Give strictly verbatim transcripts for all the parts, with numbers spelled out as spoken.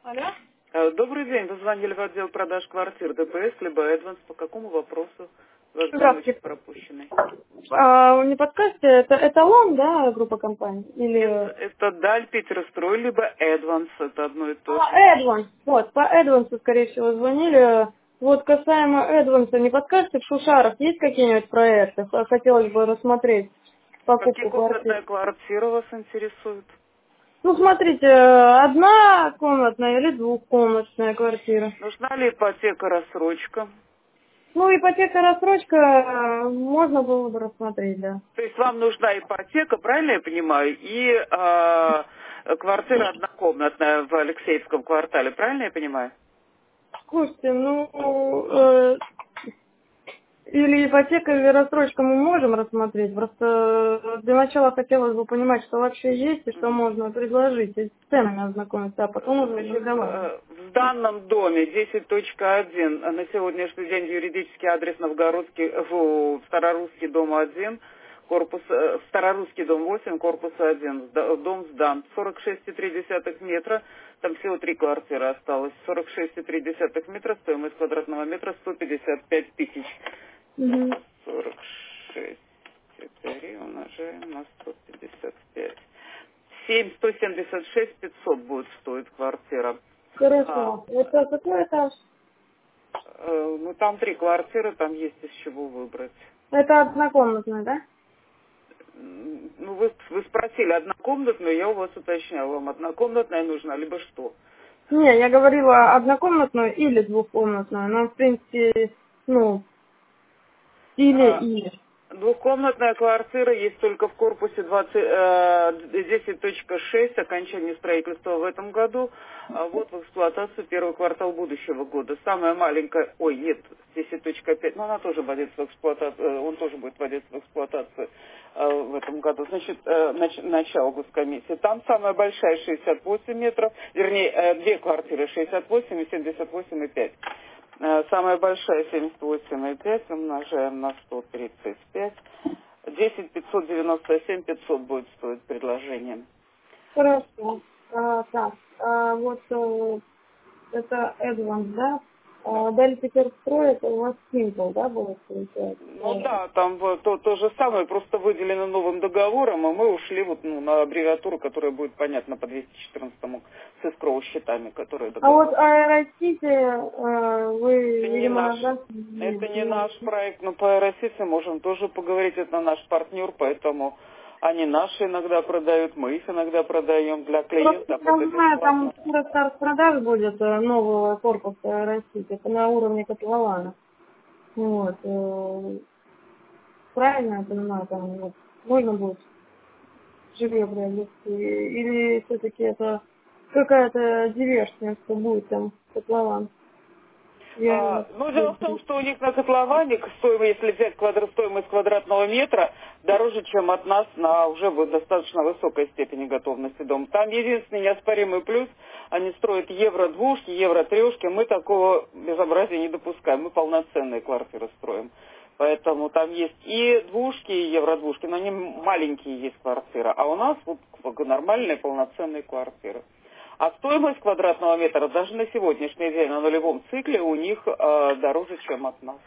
Алло? Э, Добрый день. Вы звонили в отдел продаж квартир ДПС, либо Эдванс. По какому вопросу ваш Здравствуйте. звоночек пропущенный? А, вы не подскажете, это эталон, да, группа компаний? Нет, Или... это Даль, Питерстрой, либо Эдванс. Это одно и то же. А, Эдванс. Вот, по Эдвансу, скорее всего, звонили. Вот касаемо Эдванса, не подскажете, в Шушарах есть какие-нибудь проекты? Х- Хотелось бы рассмотреть покупку Какикомнатная квартир. квартира вас интересует? Ну, смотрите, одна комнатная или двухкомнатная квартира. Нужна ли ипотека, рассрочка? Ну, ипотека, рассрочка, э, можно было бы рассмотреть, да. То есть вам нужна ипотека, правильно я понимаю, и э, квартира однокомнатная в Алексеевском квартале, правильно я понимаю? Слушайте, ну, э, или ипотека, или рассрочка мы можем рассмотреть. Просто для начала хотелось бы понимать, что вообще есть и что можно предложить. И с ценами ознакомиться, а потом уже Значит, договариваться. э, в данном доме десять точка один на сегодняшний день юридический адрес Новгородский, в Старорусский дом один, корпус, э, Старорусский дом восемь, корпус один, сда- дом сдан, сорок шесть и три десятых метра, там всего три квартиры осталось, сорок шесть и три десятых метра, стоимость квадратного метра сто пятьдесят пять тысяч. Угу. сорок шесть и три умножаем на сто пятьдесят пять. семь сто семьдесят шесть пятьсот будет стоить квартира. А, Хорошо. Это какой этаж? э, ну там три квартиры, там есть из чего выбрать. Это однокомнатная, да? М, Ну вы, вы спросили однокомнатную, я у вас уточняла, вам однокомнатная нужна, либо что? Не, я говорила однокомнатную или двухкомнатную. Но, в принципе, ну, А, или-или. Двухкомнатная квартира есть только в корпусе двадцать, э, десять точка шесть, окончание строительства в этом году, а вот в эксплуатацию первый квартал будущего года. Самая маленькая, ой, нет, десять точка пять, но она тоже вводится в эксплуатацию, э, он тоже будет вводиться в эксплуатацию э, в этом году. Значит, э, нач- начало госкомиссии. Там самая большая шестьдесят восемь метров, вернее, э, две квартиры шестьдесят восемь и семьдесят восемь и пять. Э, Самая большая семьдесят восемь и пять умножаем на сто тридцать пять. десять пятьсот девяносто семь пятьсот будет стоить предложение. Хорошо. А, так, а, вот э, это Эдванс, да? Да. А, Далее Питерстрой, это у вас Симпл, да, будет, Ну получается? да, там вот то, то же самое, просто выделено новым договором, а мы ушли вот ну, на аббревиатуру, которая будет понятна по двести четырнадцатому с искроу счетами, которые А вот договор. Аэросити, э, вы, Это не видимо, наш, да? это Нет, не нет. наш проект, но по Аэросити можем тоже поговорить, это наш партнер, поэтому они наши иногда продают, мы их иногда продаем для Просто клиентов, я это знаю, там бесплатно. скоро старт продаж будет э, нового корпуса Аэросити, это на уровне котлована. Вот. э, Правильно я понимаю, там вот, можно будет жилье приобрести? Или все-таки это какая-то диверсия, что будет там котлован? Я... А, ну, дело в том, что у них на котловане стоимость, если взять квадра- стоимость квадратного метра, дороже, чем от нас на уже вот достаточно высокой степени готовности дома. Там единственный неоспоримый плюс, они строят евро-двушки, евро-трешки, мы такого безобразия не допускаем, мы полноценные квартиры строим. Поэтому там есть и двушки, и евро-двушки, но они маленькие есть квартиры, а у нас вот нормальные полноценные квартиры. А стоимость квадратного метра даже на сегодняшний день на нулевом цикле у них э, дороже, чем от нас.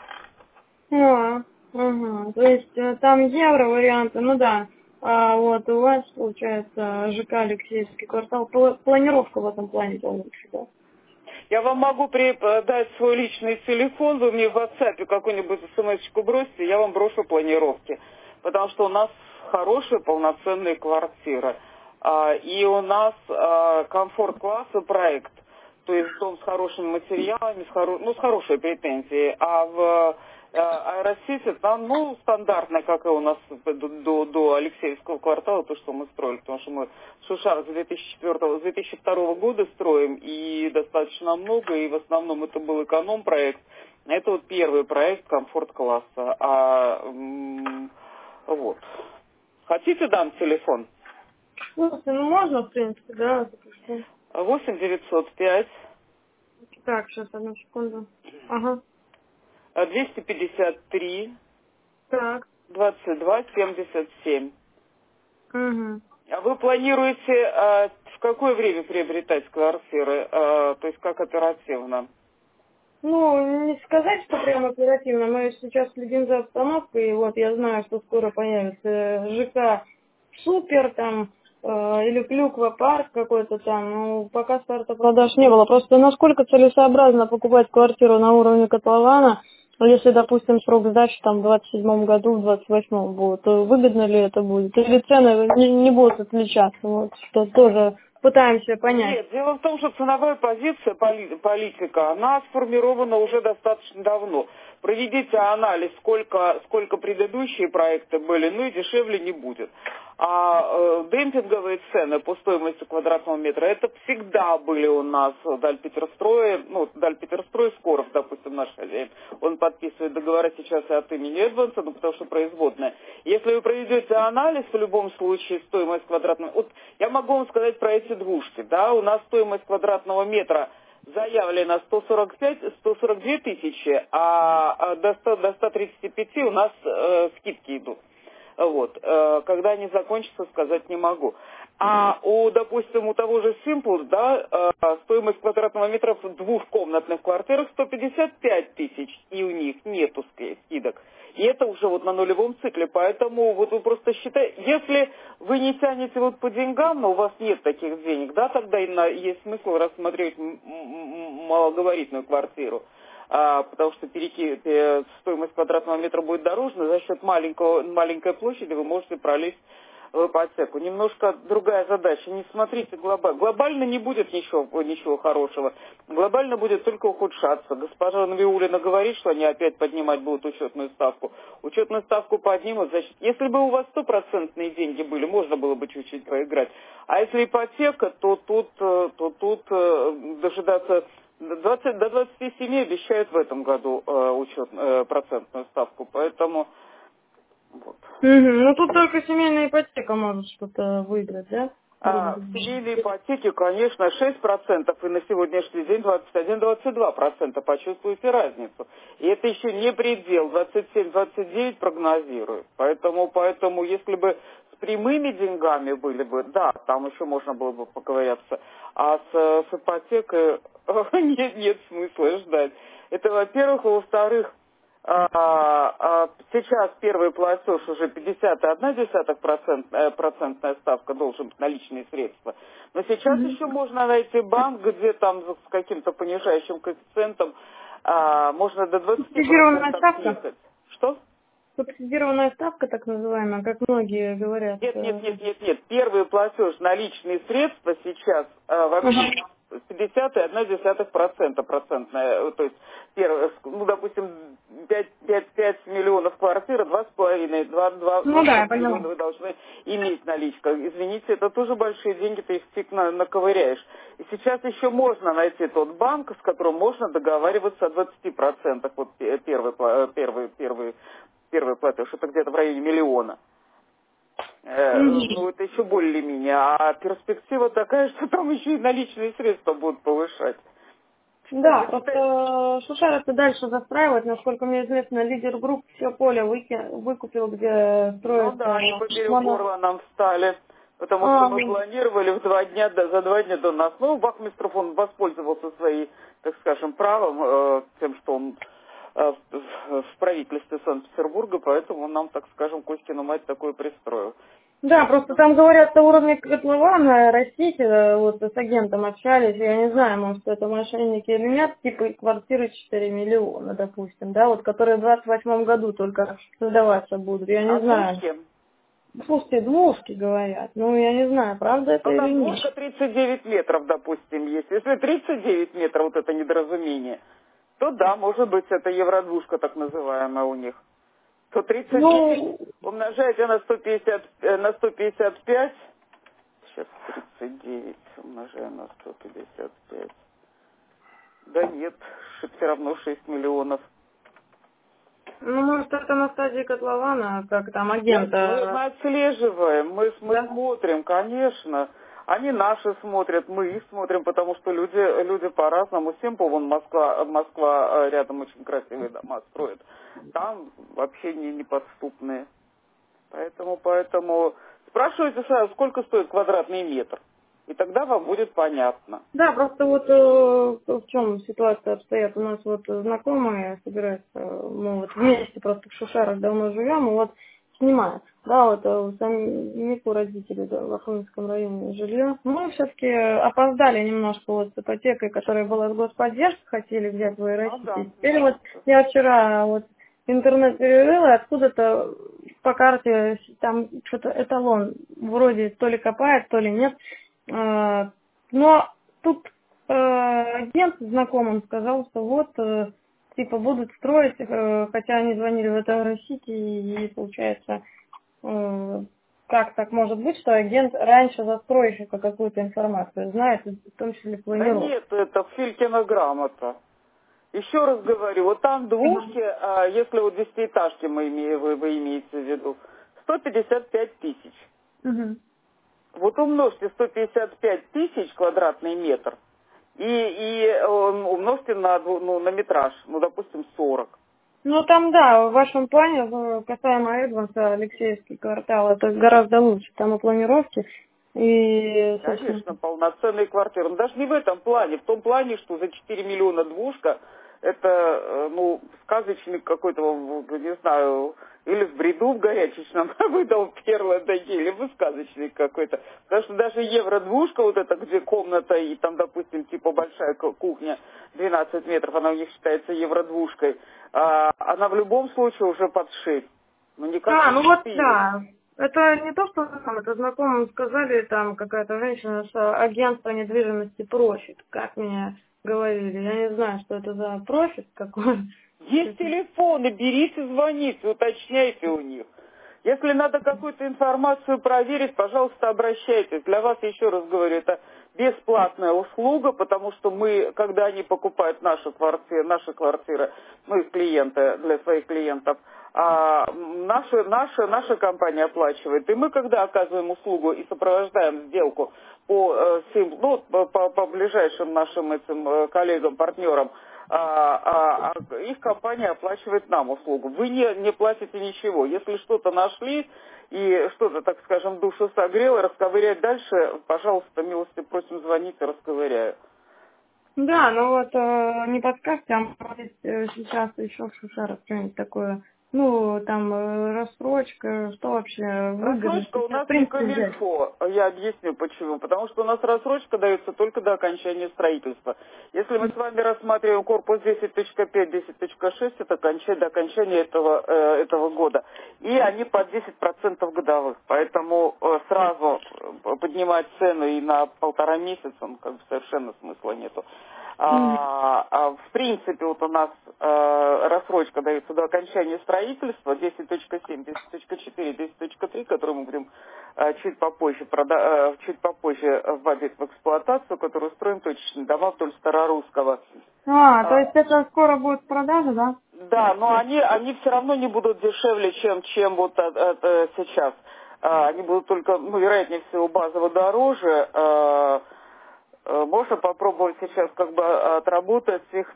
А, ага. То есть э, там евро варианты, ну да. А вот у вас, получается, ЖК Алексеевский квартал, пла- планировка в этом плане получше, да? Я вам могу при- э, дать свой личный телефон, вы мне в WhatsApp какую-нибудь смс-очку бросите, я вам брошу планировки. Потому что у нас хорошая полноценная квартира. А, и у нас а, комфорт-класса проект. То есть дом с хорошими материалами, с, хоро- ну, с хорошей претензией. А в э, Аэросити там, ну, стандартно, как и у нас до, до- до Алексеевского квартала, то, что мы строили. Потому что мы Шушар с две тысячи четвёртого, с две тысячи второго года строим, и достаточно много, и в основном это был эконом-проект. Это вот первый проект комфорт-класса. А, м, вот. Хотите, дам телефон? Слушайте, ну можно, в принципе, да, запишу. восемь девятьсот пять Так, сейчас, одну секунду. Ага. двести пятьдесят три Так. двадцать два семьдесят семь. Угу. А вы планируете э, в какое время приобретать квартиры? Э, то есть как оперативно? Ну, не сказать, что прям оперативно. Мы сейчас следим за обстановкой, и вот я знаю, что скоро появится ЖК Супер там, э, или Клюква парк какой-то там. Ну, пока старта продаж не было. Просто насколько целесообразно покупать квартиру на уровне котлована, ну, если, допустим, срок сдачи там в двадцать седьмом году, в двадцать восьмом будет, то выгодно ли это будет? Или цены не, не будут отличаться? Вот, что тоже пытаемся понять. Нет, дело в том, что ценовая позиция, поли- политика, она сформирована уже достаточно давно. Проведите анализ, сколько, сколько предыдущие проекты были, ну и дешевле не будет. А э, демпинговые цены по стоимости квадратного метра, это всегда были у нас в Дальпетерстрое, ну, Дальпетерстрой Скоров, допустим, наш хозяин, он подписывает договора сейчас и от имени Эдванса, ну, потому что производная. Если вы проведете анализ, в любом случае стоимость квадратного, вот я могу вам сказать про эти двушки, да, у нас стоимость квадратного метра заявлено сто сорок пять сто сорок две тысячи, а до, ста, до ста тридцати пяти у нас э, скидки идут. Вот. Э, когда они закончатся, сказать не могу. А у, допустим, у того же Simple, да, э, стоимость квадратного метра в двухкомнатных квартирах сто пятьдесят пять тысяч, и у них нету скидок. И это уже вот на нулевом цикле, поэтому вот вы просто считаете, если вы не тянете вот по деньгам, но у вас нет таких денег, да, тогда и на, есть смысл рассмотреть м- м- малогабаритную квартиру. А, потому что переки, э, стоимость квадратного метра будет дороже, но за счет маленького, маленькой площади вы можете пролезть в ипотеку. Немножко другая задача. Не смотрите глобально. Глобально не будет ничего, ничего хорошего. Глобально будет только ухудшаться. Госпожа Навиуллина говорит, что они опять поднимать будут учетную ставку. Учетную ставку поднимут. Значит, если бы у вас стопроцентные деньги были, можно было бы чуть-чуть проиграть. А если ипотека, то тут, э, то тут э, дожидаться... двадцать, до двадцати семи обещают в этом году э, учет, э, процентную ставку, поэтому вот. Угу. Ну тут только семейная ипотека может что-то выиграть, да? А в семейной ипотеке, конечно, шесть процентов, и на сегодняшний день двадцать один - двадцать два процента, почувствуете разницу. И это еще не предел, двадцать семь - двадцать девять прогнозируют. Поэтому, поэтому, если бы с прямыми деньгами были бы, да, там еще можно было бы поковыряться, а с, с ипотекой нет, нет смысла ждать. Это, во-первых, во-вторых, а, а, сейчас первый платеж уже пятьдесят один процент, процентная ставка должен быть наличные средства. Но сейчас Угу. еще можно найти банк, где там с каким-то понижающим коэффициентом а, можно до двадцати Субсидированная процентов ставка? съехать. Что? Субсидированная ставка, так называемая, как многие говорят. Нет, э, нет, нет, нет, нет. Первый платеж наличные средства сейчас а, вообще Ага. пятьдесят один процент процентная, то есть, первое, ну, допустим, пять, пять, пять миллионов квартир, два с половиной, два, два, Ну два с да, я половиной миллиона поняла. вы должны иметь наличка. Извините, это тоже большие деньги, ты их фиг на- наковыряешь. И сейчас еще можно найти тот банк, с которым можно договариваться о двадцати процентах, вот пе- первый, пла- первый, первый, первый платеж, это где-то в районе миллиона. Э, Мгм. ну, это еще более-менее. А перспектива такая, что там еще и наличные средства будут повышать. Да, Вы считаете? просто Шушара-то дальше застраивать, насколько мне известно, лидер групп все поле выки- выкупил, где Ну строится да, они поперек моно. горла нам встали. Потому что А, мы ну, планировали в два дня, до- за два дня до нас. Ну, Вахмистров, он воспользовался своей, так скажем, правом, э, тем, что он э, в, в правительстве Санкт-Петербурга, поэтому он нам, так скажем, Коськину мать такое пристроил. да, просто там говорят на уровне котлована, растите, э, вот с агентом общались, я не знаю, может это мошенники или нет, типа квартиры четыре миллиона, допустим, да, вот которые в двадцать восьмом году только сдаваться будут, я не А знаю. двушки? Слушайте, двушки говорят, ну я не знаю, правда это Ну, или там нет. двушка тридцать девять метров, допустим, есть. Если тридцать девять метров, вот это недоразумение, то да, может быть, это евродвушка так называемая у них. То тридцать девять Ну, умножаете на сто пятьдесят, э, на сто пятьдесят пять. Сейчас тридцать девять умножаем на сто пятьдесят пять. Да нет, все равно шесть миллионов. ну, может, это на стадии котлована, как там Нет, мы, агента, мы отслеживаем, мы, мы да? смотрим, конечно. Они наши смотрят, мы их смотрим, потому что люди, люди по-разному. Симпл, вон Москва, Москва э, рядом очень красивые дома строит. Там вообще не, неподступные. Поэтому, поэтому спрашивайте сразу, сколько стоит квадратный метр. И тогда вам будет понятно. Да, просто вот э, в чем ситуация обстоит. У нас вот знакомые собираются, мы вот вместе просто в Шушарах давно живем, и вот снимают. Да, вот э, у самих родителей, да, в Ахунском районе жилье. Мы все-таки опоздали немножко вот с ипотекой, которая была с господдержки, хотели взять в Ну России. да. Теперь вот я вчера вот интернет перерыла, откуда-то по карте там что-то эталон вроде то ли копает, то ли нет. Э, Но тут э, агент знакомым сказал, что вот э, типа будут строить, э, хотя они звонили в Тавросити, и получается, э, как так может быть, что агент раньше застройщика какую-то информацию знает, в том числе Да планировку. нет, это Филькина грамота. Еще раз говорю, вот там двушки, а если вот десятиэтажки мы имеем, вы, вы имеете в виду, сто пятьдесят пять тысяч. Угу. Вот умножьте сто пятьдесят пять тысяч квадратный метр и, и э, умножьте на, дву- ну, на метраж, ну, допустим, сорок. Ну там, да, в вашем плане, в- касаемо Эдванса, Алексеевский квартал, это гораздо лучше, там и планировки, и, собственно... Конечно, полноценные квартиры. Но даже не в этом плане. В том плане, что за четыре миллиона двушка, это, э, ну, сказочник какой-то, в- не знаю, или в бреду в горячечном выдал перлы такие, или вы сказочник какой-то. Потому что даже евро-двушка, вот эта, где комната и там, допустим, типа большая ку- кухня, двенадцать метров, она у них считается евро-двушкой, а, она в любом случае уже под шесть. Ну, никак А, не ну вот, четыре. да. Это не то, что там, это знакомым сказали, там какая-то женщина с агентства недвижимости профит, как мне говорили. Я не знаю, что это за профит такой. Есть телефоны, берите, звоните, уточняйте у них. Если надо какую-то информацию проверить, пожалуйста, обращайтесь. Для вас, еще раз говорю, это бесплатная услуга, потому что мы, когда они покупают наши квартиры, наши квартиры, ну, их клиенты, для своих клиентов, а наша, наша, наша компания оплачивает. И мы, когда оказываем услугу и сопровождаем сделку по, э, всем, ну, по, по- по ближайшим нашим этим э, коллегам, партнерам, а, а, а их компания оплачивает нам услугу. Вы не, не платите ничего. Если что-то нашли и что-то, так скажем, душу согрело, расковырять дальше, пожалуйста, милости просим, звоните, расковыряю. Да, ну вот э, не подскажете, а может быть, э, сейчас еще в Шушарах что-нибудь такое, ну, там, э, рассрочка, что вообще выгодно Рассрочка у сейчас, в нас не принципе, взять? камильфо. Я объясню почему. Потому что у нас рассрочка дается только до окончания строительства. Если мы с вами рассматриваем корпус десять точка пять, десять точка шесть, это окончание, до окончания этого, э, этого года. И они по десять процентов годовых. Поэтому э, сразу э, поднимать цену и на полтора месяца, ну, как бы совершенно смысла нету. А, а в принципе, вот у нас э, рассрочка дается до окончания строительства десять точка семь, десять точка четыре, десять точка три, который мы будем э, чуть попозже, прода- э, чуть попозже вводить в эксплуатацию, которую строим точечные дома вдоль Старорусского. А, то А, есть это скоро будет в продаже, да? да, но они, они все равно не будут дешевле, чем, чем вот от- от, э, сейчас. А, они будут только, ну, вероятнее всего, базово дороже. э, Э, Можно попробовать сейчас как бы отработать их,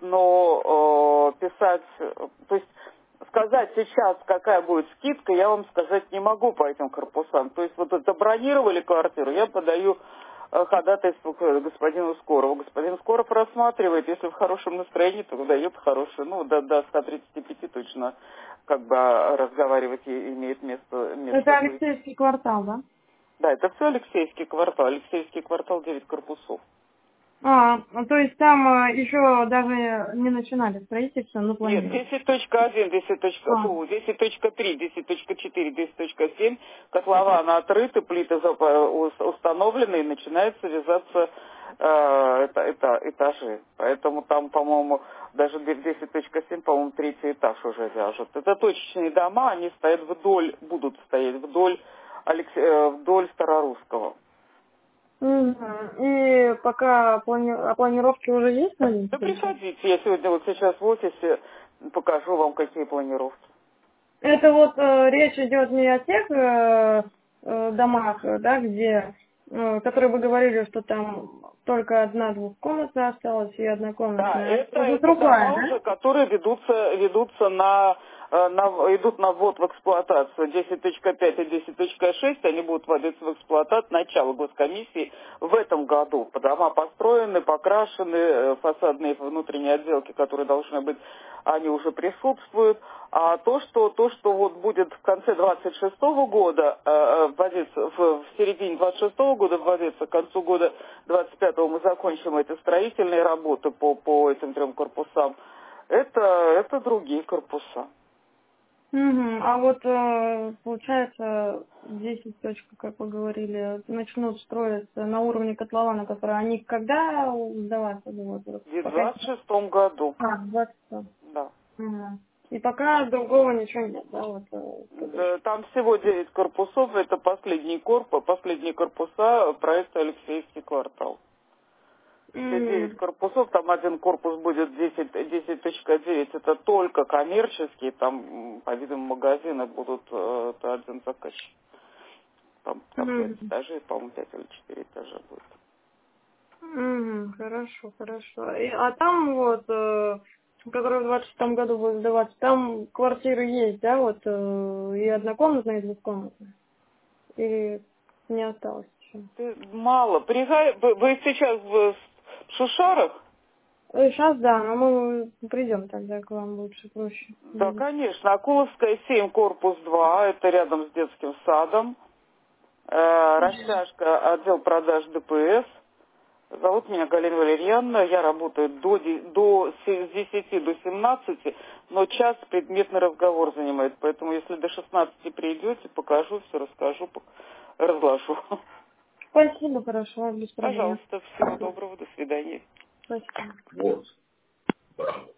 но э, писать, э, то есть сказать сейчас, какая будет скидка, я вам сказать не могу по этим корпусам. То есть вот это бронировали квартиру, я подаю э, ходатайство к господину Скорову. Господин Скоров рассматривает, если в хорошем настроении, то дает хорошую, ну, до, до ста тридцати пяти точно как бы разговаривать и имеет место, место Это быть. Алексеевский квартал, да? Да, это все Алексеевский квартал. Алексеевский квартал девять корпусов. А, ну, то есть там э, еще даже не начинали строительство, но Нет, планируют. десять точка один, десять точка, А, фу, десять точка три, десять точка четыре, десять точка семь, котлованы открыты, плиты зап- ус- установлены, и начинается вязаться э, это, это, этажи. Поэтому там, по-моему, даже десять точка семь, по-моему, третий этаж уже вяжут. Это точечные дома, они стоят вдоль, будут стоять вдоль, Алекс- э, вдоль Старорусского. мгм. И пока плани... а планировки уже есть на них? Да приходите, я сегодня вот сейчас в офисе покажу вам, какие планировки. Это вот э, речь идет не о тех э, э, домах, э, да, где, э, которые вы говорили, что там только одна двухкомнатная осталась и Да, однокомнатная. это, Это это другая, дома да? уже, которые ведутся, ведутся на э, на, идут на ввод в эксплуатацию десять точка пять и десять точка шесть, они будут вводиться в эксплуатацию, начало госкомиссии в этом году. Дома построены, покрашены, э, фасадные внутренние отделки, которые должны быть, они уже присутствуют. А то, что, то, что вот будет в конце двадцать шестого года э, вводиться, в, в середине двадцать шестого года вводиться, к концу года двадцать пятого мы закончим эти строительные работы по, по этим трем корпусам, это, это другие корпуса. Угу. А вот э, получается десять точек, как вы говорили, начнут строиться на уровне котлована, которые они когда сдаваться будут? В двадцать шестом году. А, в двадцатом. Да. Угу. И пока другого ничего нет, да, вот. Да, там всего девять корпусов, это последний корпус, последние корпуса проекта Алексеевский квартал. Все девять корпусов, там один корпус будет десять точка девять, это только коммерческие, там, по-видимому, магазины будут, это один заказчик. Там, там Mm. пять этажей, по-моему, пять или четыре этажа будет. Mm, хорошо, хорошо. И, а там вот, э, который в двадцать шестом году будет сдаваться, там квартиры есть, да, вот, э, и однокомнатные, и двухкомнатные? Или не осталось еще? Ты мало. Приезжай, вы, вы сейчас в Шушарах? Сейчас, да, но мы придем тогда к вам лучше, проще. Да, конечно. Акуловская семь, корпус два, это рядом с детским садом. Э, Растяжка, отдел продаж ДПС. Зовут меня Галина Валерьяновна. Я работаю до, де- до, с десяти до семнадцати, но час предметный разговор занимает. Поэтому если до шестнадцати придете, покажу, все расскажу, пок- разложу. Спасибо, хорошо, без проблем. Пожалуйста, всего доброго, до свидания. Спасибо. Вот.